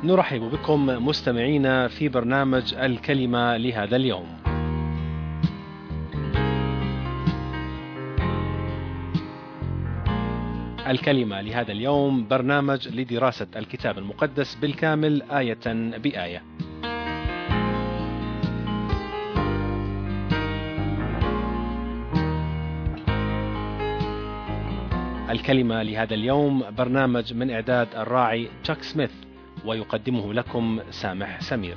نرحب بكم مستمعينا في برنامج الكلمة لهذا اليوم. الكلمة لهذا اليوم برنامج لدراسة الكتاب المقدس بالكامل آية بآية. الكلمة لهذا اليوم برنامج من إعداد الراعي تشاك سميث، ويقدمه لكم سامح سمير.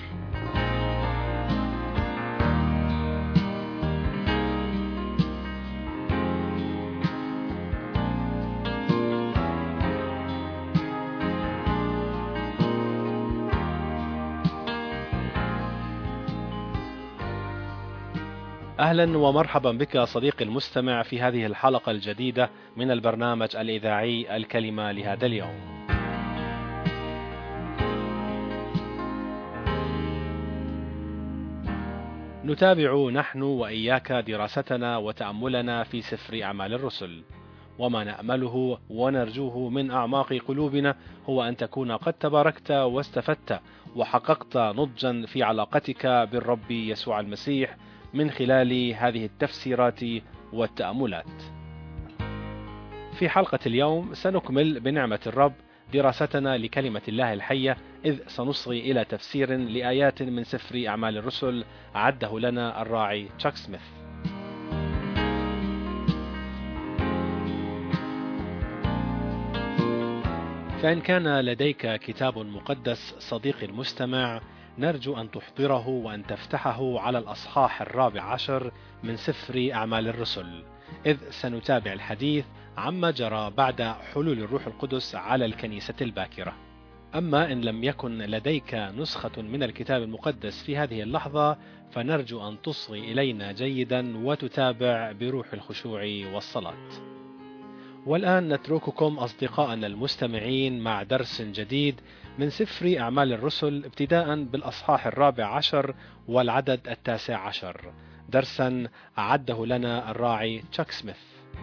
أهلا ومرحبا بك صديقي المستمع في هذه الحلقة الجديدة من البرنامج الإذاعي الكلمة لهذا اليوم. نتابع نحن وإياك دراستنا وتأملنا في سفر أعمال الرسل، وما نأمله ونرجوه من أعماق قلوبنا هو أن تكون قد تباركت واستفدت وحققت نضجا في علاقتك بالرب يسوع المسيح من خلال هذه التفسيرات والتأملات. في حلقة اليوم سنكمل بنعمة الرب دراستنا لكلمة الله الحية، إذ سنصغي إلى تفسير لآيات من سفر أعمال الرسل عده لنا الراعي تشاك سميث. فإن كان لديك كتاب مقدس صديقي المستمع، نرجو أن تحضره وأن تفتحه على الأصحاح 14 من سفر أعمال الرسل، إذ سنتابع الحديث عما جرى بعد حلول الروح القدس على الكنيسة الباكرة. أما إن لم يكن لديك نسخة من الكتاب المقدس في هذه اللحظة، فنرجو أن تصغي إلينا جيدا وتتابع بروح الخشوع والصلاة. والآن نترككم أصدقائنا المستمعين مع درس جديد من سفر أعمال الرسل، ابتداء بالأصحاح 14 والعدد 19، درسا أعده لنا الراعي تشاك سميث.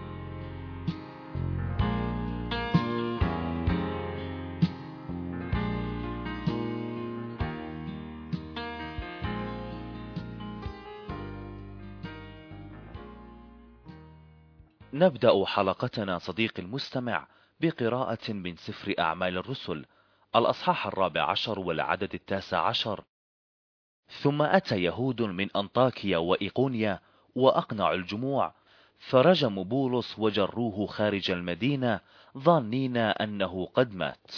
نبدأ حلقتنا صديقي المستمع بقراءة من سفر أعمال الرسل الأصحاح 14 والعدد 19. ثم أتى يهود من أنطاكيا وإيقونيا وأقنعوا الجموع، فرجموا بولس وجروه خارج المدينة ظانين أنه قد مات.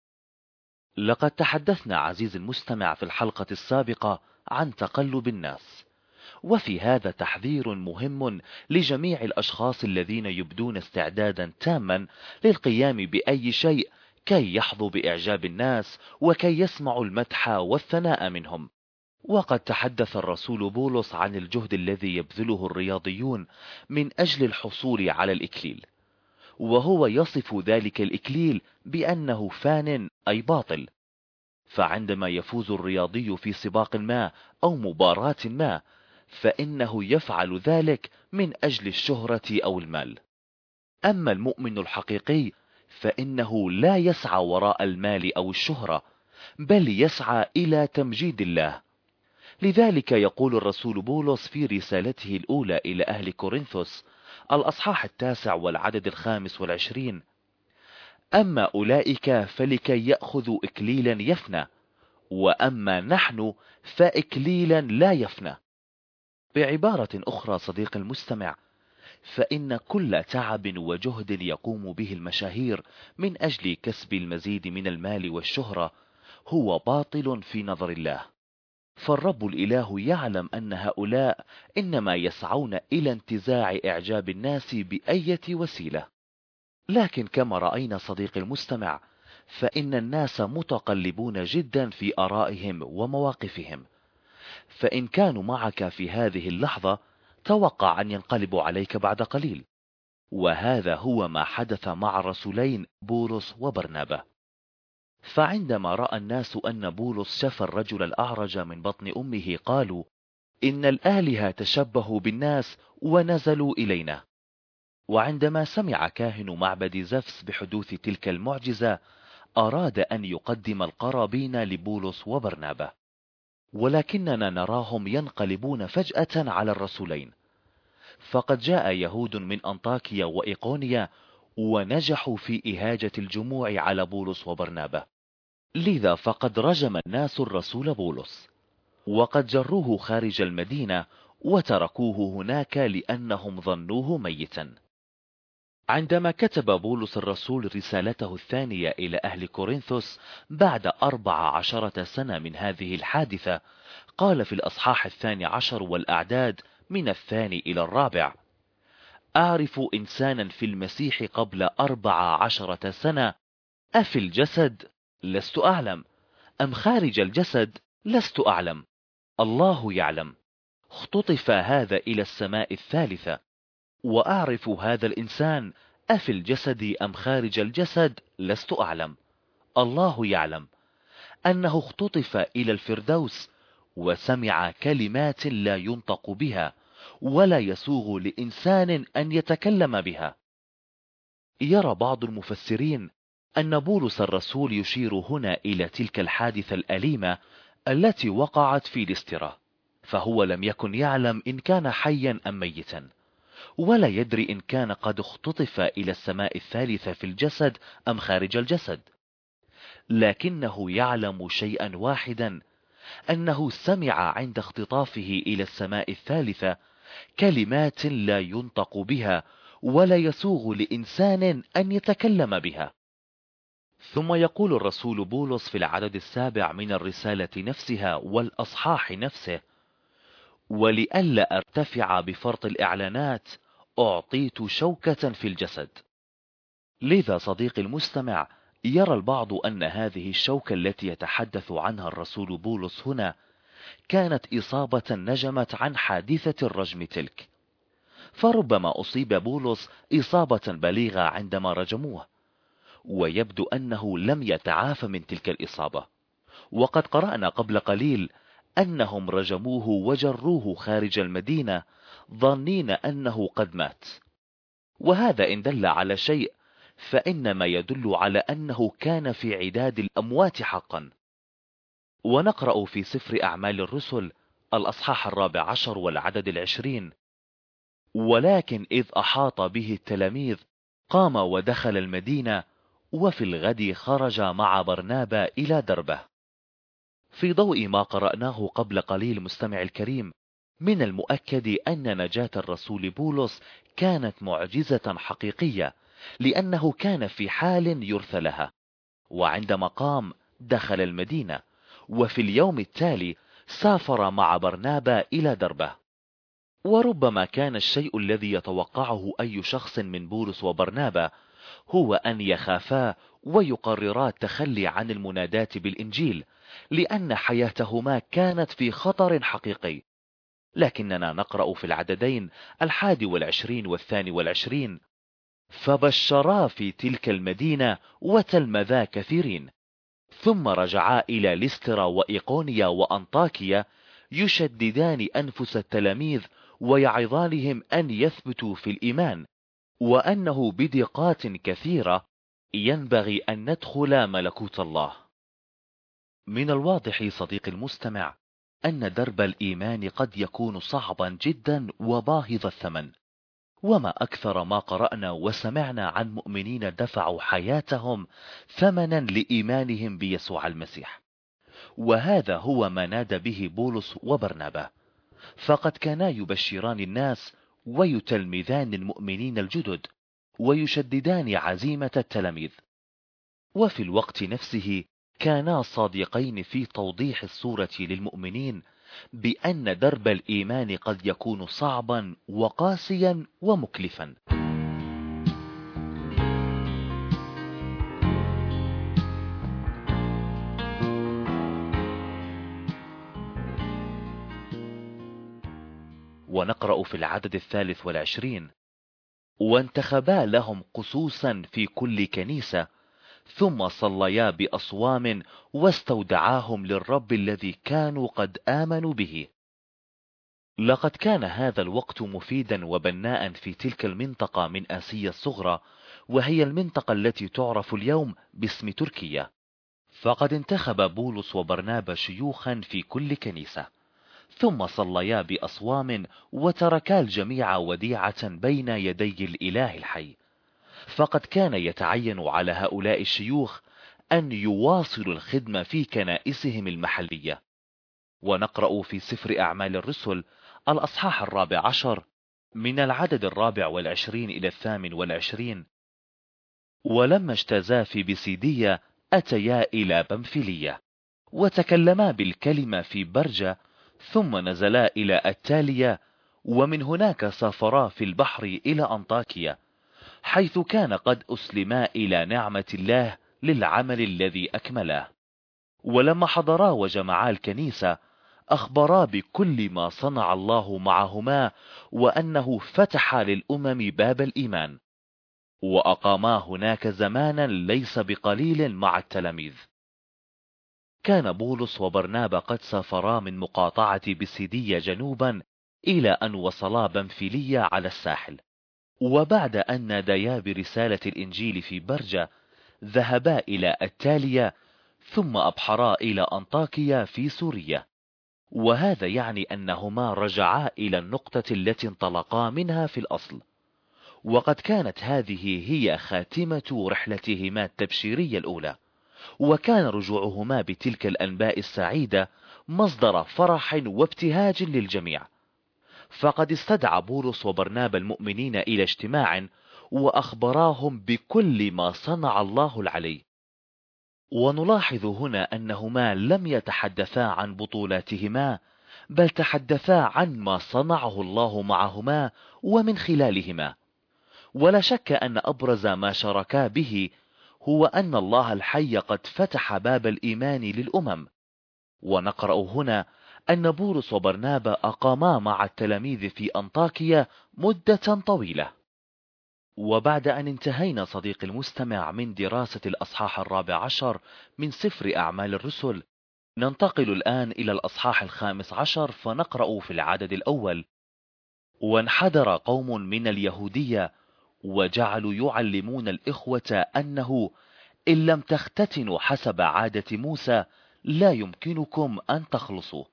لقد تحدثنا عزيزي المستمع في الحلقة السابقة عن تقلب الناس، وفي هذا تحذير مهم لجميع الأشخاص الذين يبدون استعدادا تاما للقيام بأي شيء كي يحظوا بإعجاب الناس وكي يسمعوا المدح والثناء منهم. وقد تحدث الرسول بولس عن الجهد الذي يبذله الرياضيون من أجل الحصول على الإكليل، وهو يصف ذلك الإكليل بأنه فان أي باطل. فعندما يفوز الرياضي في سباق ما أو مباراة ما، فإنه يفعل ذلك من أجل الشهرة أو المال. أما المؤمن الحقيقي فإنه لا يسعى وراء المال أو الشهرة، بل يسعى إلى تمجيد الله. لذلك يقول الرسول بولس في رسالته الأولى إلى أهل كورنثوس الأصحاح 9 والعدد 25: أما أولئك فلكي يأخذوا إكليلا يفنى، وأما نحن فإكليلا لا يفنى. بعبارة أخرى صديق المستمع، فإن كل تعب وجهد يقوم به المشاهير من أجل كسب المزيد من المال والشهرة هو باطل في نظر الله. فالرب الإله يعلم أن هؤلاء إنما يسعون إلى انتزاع إعجاب الناس بأية وسيلة. لكن كما رأينا صديق المستمع، فإن الناس متقلبون جدا في آرائهم ومواقفهم، فإن كانوا معك في هذه اللحظة توقع أن ينقلبوا عليك بعد قليل. وهذا هو ما حدث مع الرسولين بولس وبرنابا. فعندما رأى الناس أن بولس شفى الرجل الأعرج من بطن أمه، قالوا: إن الآلهة تشبهوا بالناس ونزلوا إلينا. وعندما سمع كاهن معبد زفس بحدوث تلك المعجزة، أراد أن يقدم القرابين لبولس وبرنابا، ولكننا نراهم ينقلبون فجأة على الرسولين. فقد جاء يهود من أنطاكيا وإيقونيا ونجحوا في إهاجة الجموع على بولس وبرنابا، لذا فقد رجم الناس الرسول بولس، وقد جروه خارج المدينة وتركوه هناك لأنهم ظنوه ميتا. عندما كتب بولس الرسول رسالته الثانية إلى أهل كورنثوس بعد 14 سنة من هذه الحادثة، قال في الأصحاح 12 والأعداد من 2 إلى 4: أعرف إنسانا في المسيح قبل 14 سنة، أفي الجسد لست أعلم أم خارج الجسد لست أعلم، الله يعلم. اختطف هذا إلى السماء الثالثة. وأعرف هذا الإنسان أفي الجسد أم خارج الجسد لست أعلم، الله يعلم، أنه اختطف إلى الفردوس وسمع كلمات لا ينطق بها ولا يسوغ لإنسان أن يتكلم بها. يرى بعض المفسرين أن بولس الرسول يشير هنا إلى تلك الحادثة الأليمة التي وقعت في ليسترا، فهو لم يكن يعلم إن كان حيا أم ميتا، ولا يدري إن كان قد اختطف إلى السماء الثالثة في الجسد أم خارج الجسد، لكنه يعلم شيئا واحدا، أنه سمع عند اختطافه إلى السماء الثالثة كلمات لا ينطق بها ولا يسوغ لإنسان أن يتكلم بها. ثم يقول الرسول بولس في العدد 7 من الرسالة نفسها والأصحاح نفسه: ولئلا أرتفع بفرط الإعلانات أعطيت شوكة في الجسد. لذا صديقي المستمع، يرى البعض أن هذه الشوكة التي يتحدث عنها الرسول بولس هنا كانت إصابة نجمت عن حادثة الرجم تلك، فربما أصيب بولس إصابة بليغة عندما رجموه، ويبدو أنه لم يتعافى من تلك الإصابة. وقد قرأنا قبل قليل أنهم رجموه وجروه خارج المدينة ظنين أنه قد مات، وهذا إن دل على شيء فإنما يدل على أنه كان في عداد الأموات حقا. ونقرأ في سفر أعمال الرسل الأصحاح 14 والعدد 20: ولكن إذ أحاط به التلاميذ قام ودخل المدينة، وفي الغد خرج مع برنابا إلى دربة. في ضوء ما قرأناه قبل قليل مستمع الكريم، من المؤكد أن نجاة الرسول بولس كانت معجزة حقيقية، لأنه كان في حال يرثى لها، وعندما قام دخل المدينة، وفي اليوم التالي سافر مع برنابا إلى دربة. وربما كان الشيء الذي يتوقعه أي شخص من بولس وبرنابا هو أن يخافا ويقررا التخلي عن المناداة بالإنجيل، لأن حياتهما كانت في خطر حقيقي. لكننا نقرأ في العددين 21 و22: فبشرا في تلك المدينة وتلمذا كثيرين، ثم رجعا إلى ليسترا وإيقونيا وأنطاكيا يشددان أنفس التلاميذ ويعظانهم أن يثبتوا في الإيمان، وأنه بدقات كثيرة ينبغي أن ندخل ملكوت الله. من الواضح صديقي المستمع أن درب الإيمان قد يكون صعبا جدا وباهظ الثمن، وما أكثر ما قرأنا وسمعنا عن مؤمنين دفعوا حياتهم ثمنا لإيمانهم بيسوع المسيح. وهذا هو ما نادى به بولس وبرنابا، فقد كانا يبشران الناس ويتلمذان المؤمنين الجدد ويشددان عزيمة التلاميذ، وفي الوقت نفسه كانا صادقين في توضيح الصورة للمؤمنين بأن درب الإيمان قد يكون صعبا وقاسيا ومكلفا. ونقرأ في العدد 23: وانتخبا لهم قسوسا في كل كنيسة، ثم صليا بأصوام واستودعاهم للرب الذي كانوا قد آمنوا به. لقد كان هذا الوقت مفيدا وبناء في تلك المنطقة من آسيا الصغرى، وهي المنطقة التي تعرف اليوم باسم تركيا. فقد انتخب بولس وبرنابا شيوخا في كل كنيسة، ثم صليا بأصوام وتركا الجميع وديعة بين يدي الإله الحي. فقد كان يتعين على هؤلاء الشيوخ أن يواصلوا الخدمة في كنائسهم المحلية. ونقرأ في سفر أعمال الرسل الأصحاح 14 من العدد 24 إلى 28: ولما اجتازا في بيسيدية أتيا إلى بنفيلية، وتكلما بالكلمة في برجة، ثم نزلا إلى التالية، ومن هناك سافرا في البحر إلى أنطاكيا، حيث كان قد أسلما إلى نعمة الله للعمل الذي أكملاه. ولما حضرا وجمعا الكنيسة أخبرا بكل ما صنع الله معهما، وأنه فتح للأمم باب الإيمان، وأقاما هناك زمانا ليس بقليل مع التلاميذ. كان بولس وبرنابا قد سافرا من مقاطعة بيسيدية جنوبا إلى أن وصلا بنفيلية على الساحل، وبعد أن ناديا برسالة الإنجيل في برجة ذهبا إلى التالية، ثم أبحرا إلى أنطاكيا في سوريا. وهذا يعني أنهما رجعا إلى النقطة التي انطلقا منها في الأصل، وقد كانت هذه هي خاتمة رحلتهما التبشيرية الأولى. وكان رجوعهما بتلك الأنباء السعيدة مصدر فرح وابتهاج للجميع. فقد استدعى بولس وبرنابا المؤمنين إلى اجتماع، وأخبراهم بكل ما صنع الله العلي. ونلاحظ هنا أنهما لم يتحدثا عن بطولاتهما، بل تحدثا عن ما صنعه الله معهما ومن خلالهما. ولا شك أن أبرز ما شاركا به هو أن الله الحي قد فتح باب الإيمان للأمم. ونقرأ هنا أن بولس وبرنابا أقاما مع التلاميذ في أنطاكيا مدة طويلة. وبعد أن انتهينا صديق المستمع من دراسة الأصحاح 14 من سفر أعمال الرسل، ننتقل الآن إلى الأصحاح 15، فنقرأ في العدد الأول: وانحدر قوم من اليهودية وجعلوا يعلمون الإخوة أنه إن لم تختتنوا حسب عادة موسى لا يمكنكم أن تخلصوا.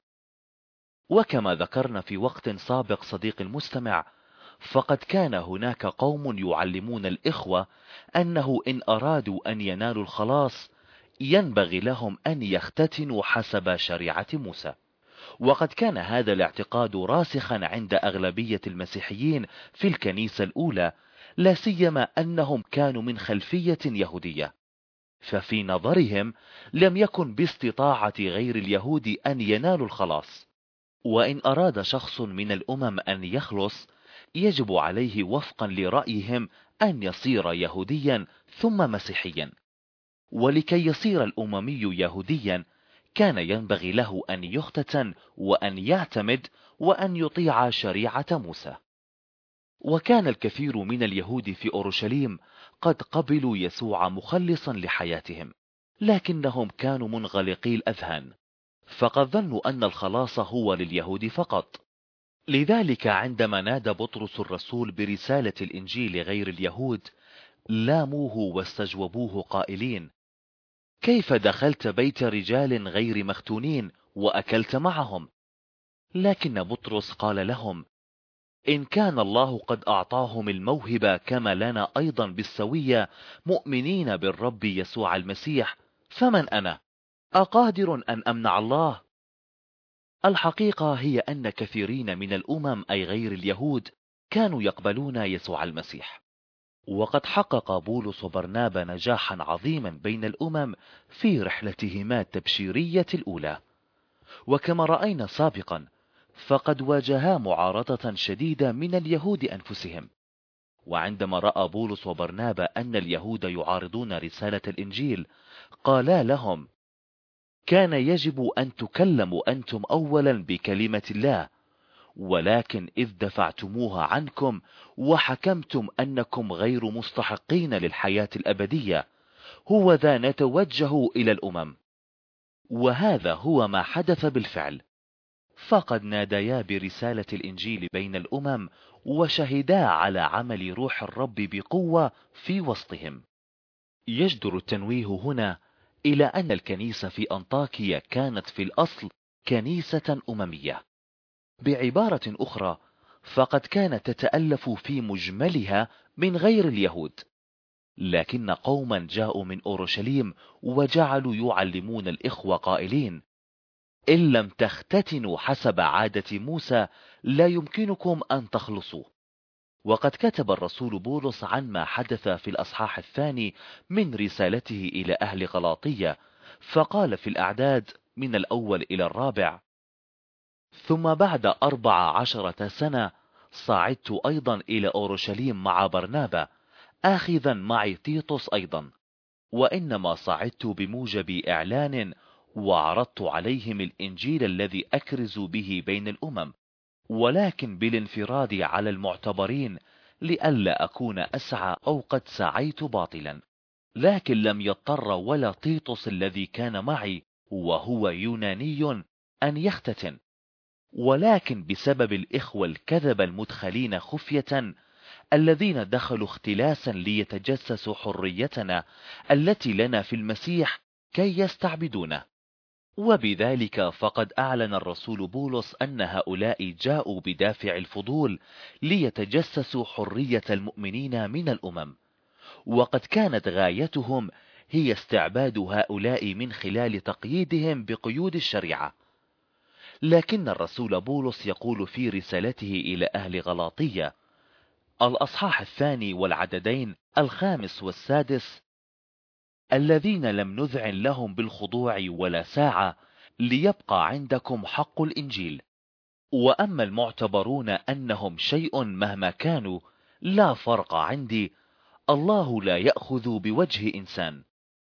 وكما ذكرنا في وقت سابق صديق المستمع، فقد كان هناك قوم يعلمون الإخوة أنه إن أرادوا أن ينالوا الخلاص ينبغي لهم أن يختتنوا حسب شريعة موسى. وقد كان هذا الاعتقاد راسخا عند أغلبية المسيحيين في الكنيسة الأولى، لا سيما أنهم كانوا من خلفية يهودية. ففي نظرهم لم يكن باستطاعة غير اليهود أن ينالوا الخلاص، وإن أراد شخص من الأمم أن يخلص يجب عليه وفقا لرأيهم أن يصير يهوديا ثم مسيحيا. ولكي يصير الأممي يهوديا كان ينبغي له أن يختتن وأن يعتمد وأن يطيع شريعة موسى. وكان الكثير من اليهود في أورشليم قد قبلوا يسوع مخلصا لحياتهم، لكنهم كانوا منغلقي الأذهان، فقد ظنوا أن الخلاص هو لليهود فقط. لذلك عندما نادى بطرس الرسول برسالة الإنجيل لغير اليهود لاموه واستجوبوه قائلين: كيف دخلت بيت رجال غير مختونين وأكلت معهم؟ لكن بطرس قال لهم: إن كان الله قد أعطاهم الموهبة كما لنا أيضا بالسوية مؤمنين بالرب يسوع المسيح، فمن أنا أقادر أن أمنع الله؟ الحقيقة هي أن كثيرين من الأمم أي غير اليهود كانوا يقبلون يسوع المسيح. وقد حقق بولس وبرنابا نجاحا عظيما بين الأمم في رحلتهما التبشيرية الأولى. وكما رأينا سابقا فقد واجها معارضة شديدة من اليهود أنفسهم. وعندما رأى بولس وبرنابا أن اليهود يعارضون رسالة الإنجيل قالا لهم: كان يجب أن تكلموا أنتم أولا بكلمة الله، ولكن إذ دفعتموها عنكم وحكمتم أنكم غير مستحقين للحياة الأبدية، هو ذا نتوجه إلى الأمم. وهذا هو ما حدث بالفعل. فقد ناديا برسالة الإنجيل بين الأمم، وشهدا على عمل روح الرب بقوة في وسطهم. يجدر التنويه هنا إلى أن الكنيسة في أنطاكيا كانت في الأصل كنيسة أممية. بعبارة أخرى، فقد كانت تتألف في مجملها من غير اليهود، لكن قوما جاءوا من أورشليم وجعلوا يعلمون الإخوة قائلين: إن لم تختتنوا حسب عادة موسى لا يمكنكم أن تخلصوا. وقد كتب الرسول بولس عن ما حدث في الأصحاح 2 من رسالته إلى أهل غلاطية، فقال في الأعداد من 1 إلى 4: ثم بعد 14 سنة صعدت أيضا إلى أورشليم مع برنابا، آخذا معي تيتوس أيضا، وإنما صعدت بموجب إعلان، وعرضت عليهم الإنجيل الذي أكرز به بين الأمم، ولكن بالانفراد على المعتبرين، لئلا أكون أسعى أو قد سعيت باطلا. لكن لم يضطر ولا تيتوس الذي كان معي وهو يوناني أن يختتن، ولكن بسبب الإخوة الكذب المدخلين خفية الذين دخلوا اختلاسا ليتجسسوا حريتنا التي لنا في المسيح كي يستعبدونه. وبذلك فقد أعلن الرسول بولس أن هؤلاء جاءوا بدافع الفضول ليتجسسوا حرية المؤمنين من الأمم، وقد كانت غايتهم هي استعباد هؤلاء من خلال تقييدهم بقيود الشريعة. لكن الرسول بولس يقول في رسالته إلى أهل غلاطية الأصحاح 2 والعددين 5 و6: الذين لم نذعن لهم بالخضوع ولا ساعة، ليبقى عندكم حق الإنجيل. وأما المعتبرون أنهم شيء مهما كانوا، لا فرق عندي، الله لا يأخذ بوجه إنسان.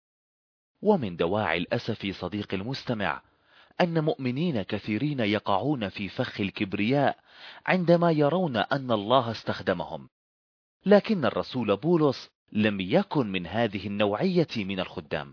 ومن دواعي الأسف صديق المستمع أن مؤمنين كثيرين يقعون في فخ الكبرياء عندما يرون أن الله استخدمهم، لكن الرسول بولس لم يكن من هذه النوعية من الخدام.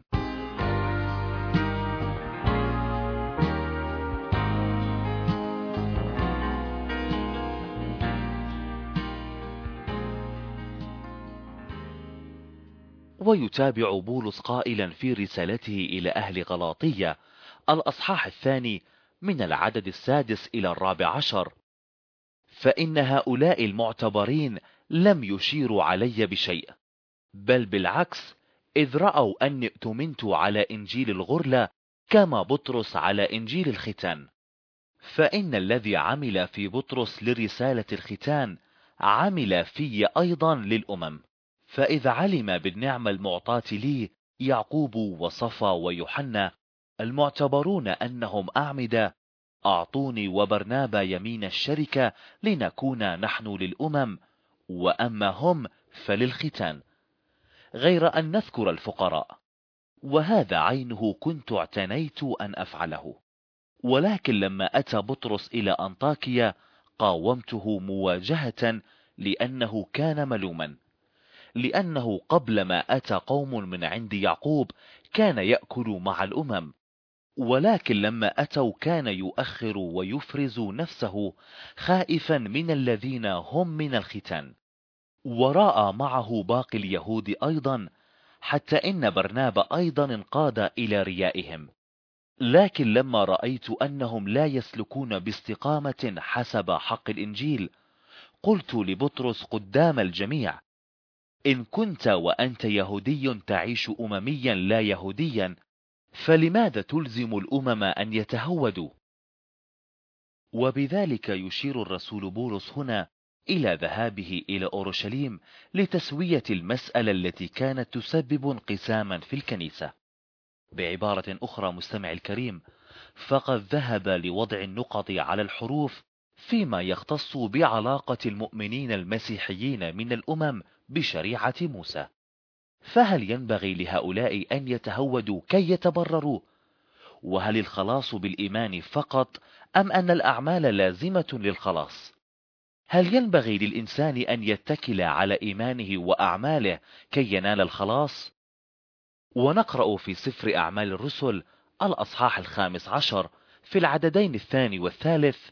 ويتابع بولس قائلا في رسالته إلى أهل غلاطية الأصحاح 2 من العدد 6 إلى 14: فإن هؤلاء المعتبرين لم يشيروا علي بشيء، بل بالعكس، إذ رأوا أني ائتمنت على إنجيل الغرلة كما بطرس على إنجيل الختان. فإن الذي عمل في بطرس لرسالة الختان عمل في أيضا للأمم. فإذ علم بالنعمة المعطاة لي يعقوب وصفا ويوحنا المعتبرون أنهم أعمدة، أعطوني وبرنابا يمين الشركة لنكون نحن للأمم، وأما هم فللختان، غير أن نذكر الفقراء، وهذا عينه كنت اعتنيت أن أفعله. ولكن لما أتى بطرس إلى أنطاكيا قاومته مواجهة، لأنه كان ملوما، لأنه قبل ما أتى قوم من عند يعقوب كان يأكل مع الأمم، ولكن لما أتوا كان يؤخر ويفرز نفسه خائفا من الذين هم من الختان. ورأى معه باقي اليهود أيضا، حتى إن برنابا أيضا انقاد إلى ريائهم. لكن لما رأيت أنهم لا يسلكون باستقامة حسب حق الإنجيل، قلت لبطرس قدام الجميع: إن كنت وأنت يهودي تعيش أمميا لا يهوديا، فلماذا تلزم الأمم أن يتهودوا؟ وبذلك يشير الرسول بولس هنا إلى ذهابه إلى أورشليم لتسوية المسألة التي كانت تسبب انقساما في الكنيسة. بعبارة أخرى مستمع الكريم، فقد ذهب لوضع النقط على الحروف فيما يختص بعلاقة المؤمنين المسيحيين من الأمم بشريعة موسى. فهل ينبغي لهؤلاء أن يتهودوا كي يتبرروا؟ وهل الخلاص بالإيمان فقط، أم أن الأعمال لازمة للخلاص؟ هل ينبغي للإنسان أن يتكل على إيمانه وأعماله كي ينال الخلاص؟ ونقرأ في سفر أعمال الرسل الأصحاح 15 في العددين الثاني والثالث: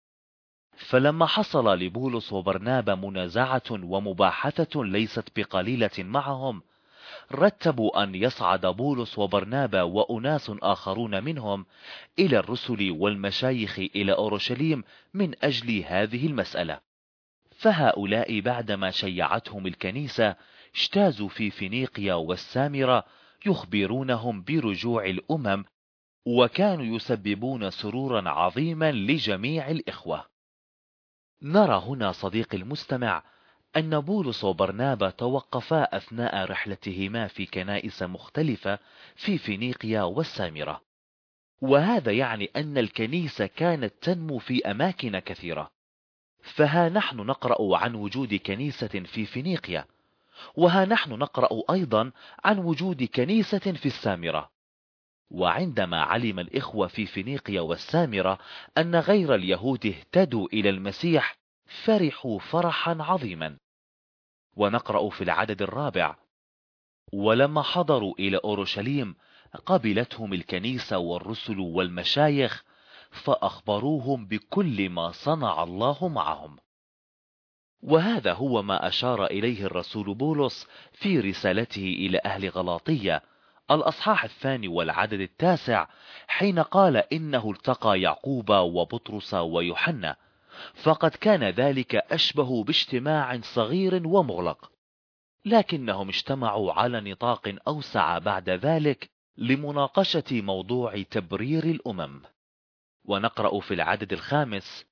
فلما حصل لبولس وبرنابا منازعة ومباحثة ليست بقليلة معهم، رتبوا أن يصعد بولس وبرنابا وأناس آخرون منهم إلى الرسل والمشايخ إلى أورشليم من أجل هذه المسألة. فهؤلاء بعدما شيعتهم الكنيسة اجتازوا في فينيقيا والسامرة يخبرونهم برجوع الأمم، وكانوا يسببون سرورا عظيما لجميع الإخوة. نرى هنا صديق المستمع أن بولس وبرنابا توقفا أثناء رحلتهما في كنائس مختلفة في فينيقيا والسامرة، وهذا يعني أن الكنيسة كانت تنمو في أماكن كثيرة. فها نحن نقرأ عن وجود كنيسة في فينيقيا، وها نحن نقرأ أيضا عن وجود كنيسة في السامرة. وعندما علم الإخوة في فينيقيا والسامرة أن غير اليهود اهتدوا إلى المسيح فرحوا فرحا عظيما. ونقرأ في العدد 4: ولما حضروا إلى أورشليم قبلتهم الكنيسة والرسل والمشايخ، فأخبروهم بكل ما صنع الله معهم. وهذا هو ما أشار إليه الرسول بولس في رسالته إلى أهل غلاطية الأصحاح 2 والعدد 9، حين قال إنه التقى يعقوب وبطرس ويوحنا، فقد كان ذلك أشبه باجتماع صغير ومغلق، لكنهم اجتمعوا على نطاق أوسع بعد ذلك لمناقشة موضوع تبرير الأمم. ونقرأ في العدد 5: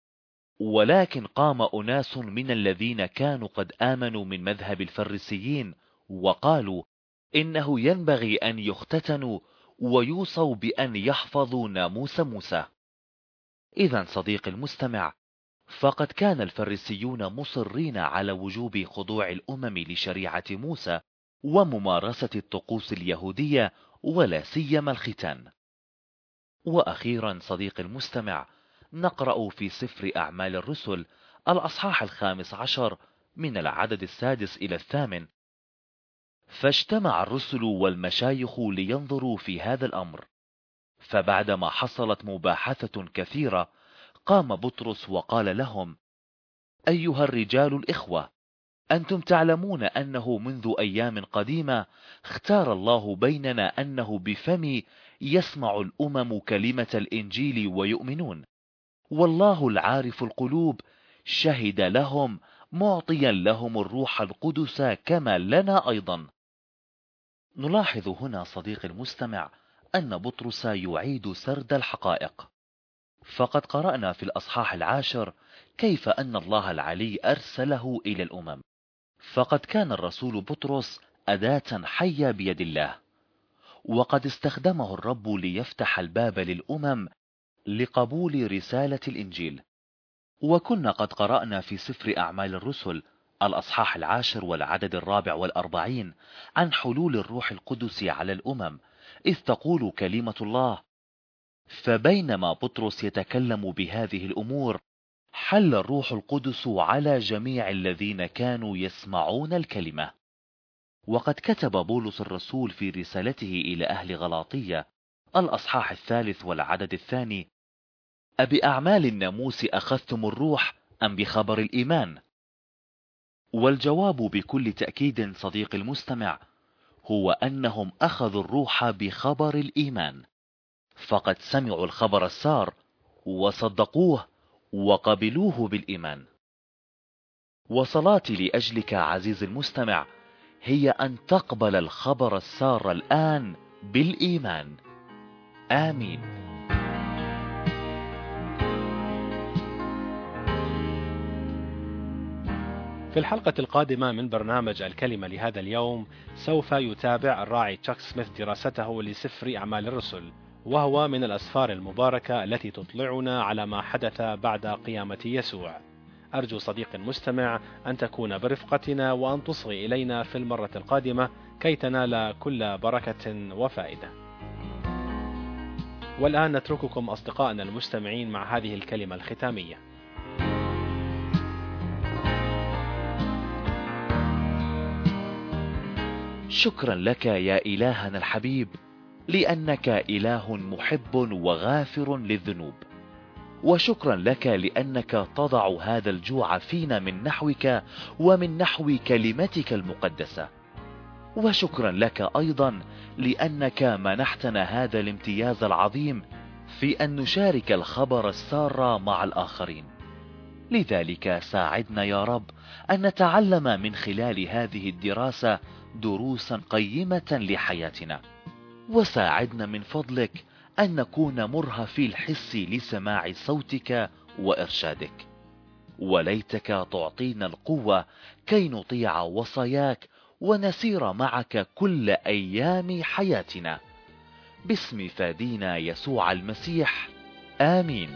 ولكن قام أناس من الذين كانوا قد آمنوا من مذهب الفريسيين وقالوا إنه ينبغي أن يختتنوا ويوصوا بأن يحفظوا ناموس موسى. إذن صديق المستمع، فقد كان الفريسيون مصرين على وجوب خضوع الأمم لشريعة موسى وممارسة الطقوس اليهودية ولا سيما الختان. وأخيرا صديق المستمع، نقرأ في سفر أعمال الرسل الأصحاح 15 من العدد 6 إلى 8: فاجتمع الرسل والمشايخ لينظروا في هذا الأمر، فبعدما حصلت مباحثة كثيرة قام بطرس وقال لهم: أيها الرجال الإخوة، أنتم تعلمون أنه منذ أيام قديمة اختار الله بيننا أنه بفمي يسمع الأمم كلمة الإنجيل ويؤمنون، والله العارف القلوب شهد لهم معطيا لهم الروح القدس كما لنا أيضا. نلاحظ هنا صديق المستمع أن بطرس يعيد سرد الحقائق، فقد قرأنا في الأصحاح 10 كيف أن الله العلي أرسله إلى الأمم، فقد كان الرسول بطرس أداة حية بيد الله، وقد استخدمه الرب ليفتح الباب للأمم لقبول رسالة الإنجيل. وكنا قد قرأنا في سفر أعمال الرسل الأصحاح 10 والعدد 44 عن حلول الروح القدس على الأمم، إذ تقول كلمة الله: فبينما بطرس يتكلم بهذه الأمور حل الروح القدس على جميع الذين كانوا يسمعون الكلمة. وقد كتب بولس الرسول في رسالته إلى أهل غلاطية الأصحاح 3 والعدد 2: أبأعمال الناموس أخذتم الروح أم بخبر الإيمان؟ والجواب بكل تأكيد صديق المستمع هو أنهم أخذوا الروح بخبر الإيمان، فقد سمعوا الخبر السار وصدقوه وقبلوه بالإيمان. وصلاتي لأجلك عزيز المستمع هي أن تقبل الخبر السار الآن بالإيمان. آمين. في الحلقة القادمة من برنامج الكلمة لهذا اليوم سوف يتابع الراعي تشاك سميث دراسته لسفر أعمال الرسل، وهو من الأسفار المباركة التي تطلعنا على ما حدث بعد قيامة يسوع. أرجو صديق المستمع أن تكون برفقتنا وأن تصغي إلينا في المرة القادمة كي تنال كل بركة وفائدة. والآن نترككم أصدقائنا المستمعين مع هذه الكلمة الختامية. شكرا لك يا إلهنا الحبيب لأنك إله محب وغافر للذنوب، وشكرا لك لأنك تضع هذا الجوع فينا من نحوك ومن نحو كلمتك المقدسة، وشكرا لك أيضا لأنك منحتنا هذا الامتياز العظيم في أن نشارك الخبر السار مع الآخرين. لذلك ساعدنا يا رب أن نتعلم من خلال هذه الدراسة دروسا قيمة لحياتنا، وساعدنا من فضلك أن نكون مرهفي الحس لسماع صوتك وإرشادك، وليتك تعطينا القوة كي نطيع وصاياك ونسير معك كل أيام حياتنا، باسم فادينا يسوع المسيح، آمين.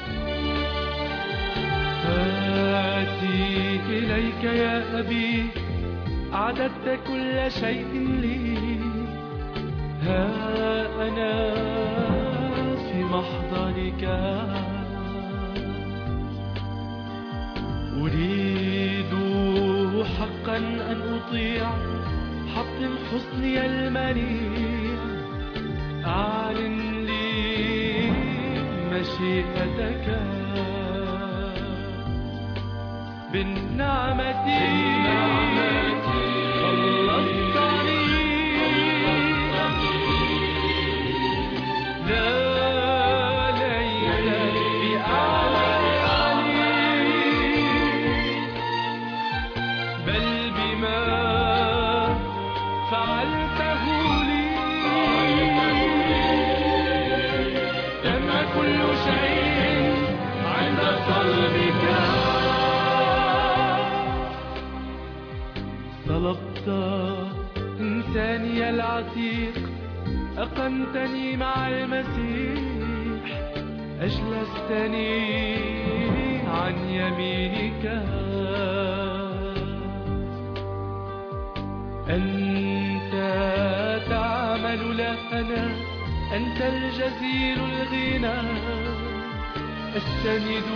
آتي إليك يا أبي، أعددت كل شيء لي، ها أنا في محضرك، أريد حقا أن أطيع، حطم حسني المنيع، أعلن لي مشيئتك، بالنعمة خلصتني، لا ليس بأعمالي بل بما فعلته لي، تم كل شيء عند صلبك، طلبت إنساني العتيق، أقمتني مع المسيح، أجلستني عن يمينك، أنت تعمل لنا، أنت الجزيل الغنى، أستند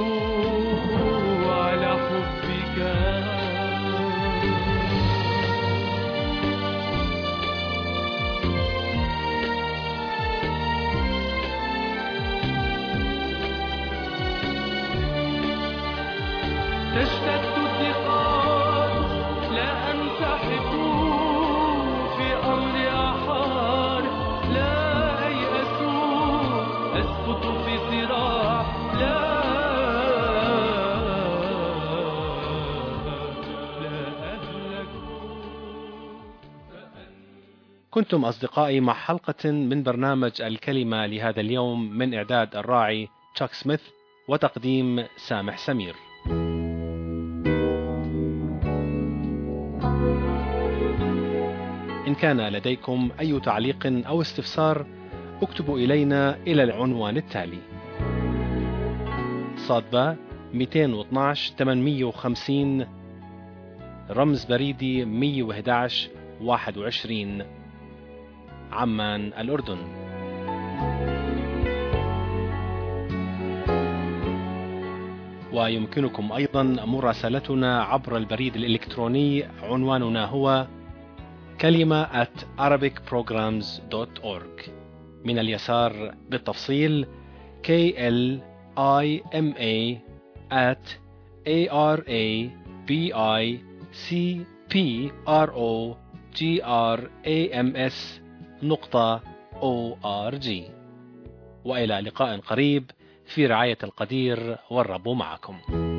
على حبك، تشتد الثقات، لا أنسحب في أمر آخر، لا أيأس أسقط في صراع، لا أهلك. كنتم أصدقائي مع حلقة من برنامج الكلمة لهذا اليوم، من إعداد الراعي تشاك سميث وتقديم سامح سمير. إن كان لديكم أي تعليق أو استفسار اكتبوا إلينا إلى العنوان التالي: صادبة 212 850 رمز بريدي 111 21 عمان الأردن. ويمكنكم أيضا مراسلتنا عبر البريد الإلكتروني، عنواننا هو كلمة @arabicprograms.org. من اليسار بالتفصيل klima@arabicprograms.org. وإلى لقاء قريب في رعاية القدير، والرب معكم.